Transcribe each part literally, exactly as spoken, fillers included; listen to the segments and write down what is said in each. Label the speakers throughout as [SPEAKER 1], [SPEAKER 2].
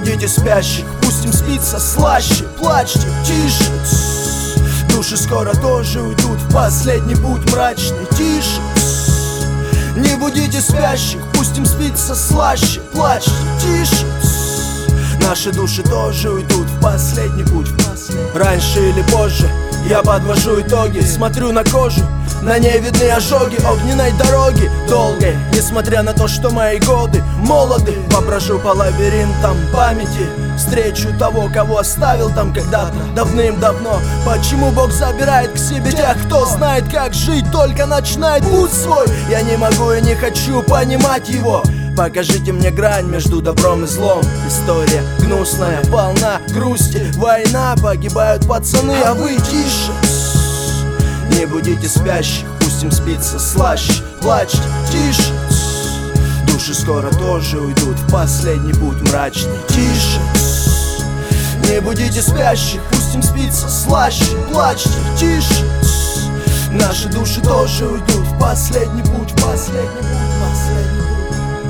[SPEAKER 1] будите спящих, пусть им спится слаще. Плачьте, тише, тс. Души скоро тоже уйдут в последний путь мрачный. Тише, тс. Не будите спящих, пусть им спится слаще. Плачьте, тише, тс. Наши души тоже уйдут в последний путь. Раньше или позже я подвожу итоги, смотрю на кожу, на ней видны ожоги огненной дороги долгой. Несмотря на то, что мои годы молоды, поброжу по лабиринтам памяти, встречу того, кого оставил там когда-то давным-давно. Почему Бог забирает к себе тех, кто знает, как жить, только начинает путь свой? Я не могу и не хочу понимать его. Покажите мне грань между добром и злом. История гнусная, полна грусти. Война, погибают пацаны, а вы тише. Не будите спящих, пусть им спится слаще. Плачьте, тише. Души скоро тоже уйдут в последний путь мрачный. Тише. Не будите спящих, пусть им спится слаще. Плачьте, тише. Наши души тоже уйдут в последний путь, в последний путь, в последний путь.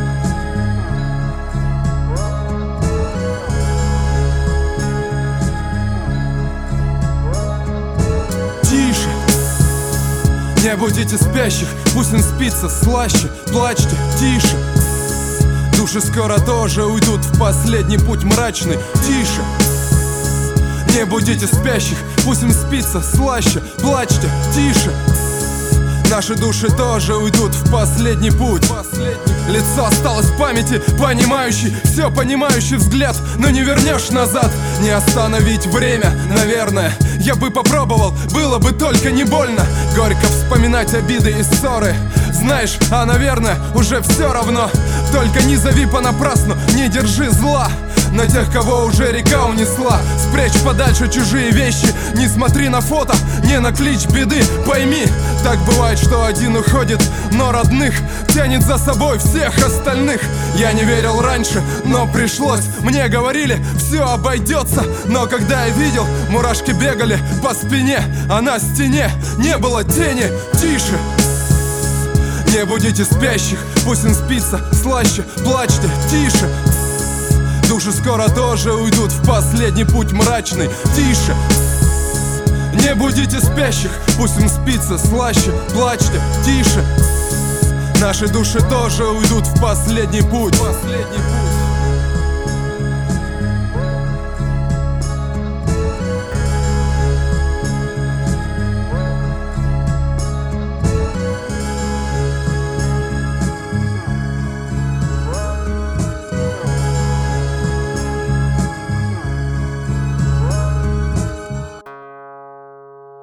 [SPEAKER 2] Тише. Не будите спящих, пусть им спится слаще. Плачьте, тише. Души скоро тоже уйдут в последний путь мрачный. Тише. Не будите спящих, пусть им спится слаще. Плачьте, тише. Наши души тоже уйдут в последний путь. Лицо осталось в памяти, понимающий, все понимающий взгляд, но не вернешь назад. Не остановить время, наверное. Я бы попробовал, было бы только не больно. Горько вспоминать обиды и ссоры. Знаешь, а наверное, уже все равно. Только не зови понапрасну, не держи зла на тех, кого уже река унесла. Спрячь подальше чужие вещи, не смотри на фото, не на клич беды. Пойми, так бывает, что один уходит, но родных тянет за собой всех остальных. Я не верил раньше, но пришлось. Мне говорили, все обойдется. Но когда я видел, мурашки бегали по спине, а на стене не было тени. Тише. Не будите спящих, пусть им спится слаще. Плачьте, тише. Души скоро тоже уйдут в последний путь мрачный. Тише. Не будите спящих, пусть им спится слаще. Плачьте, тише. Наши души тоже уйдут в последний путь. Последний путь.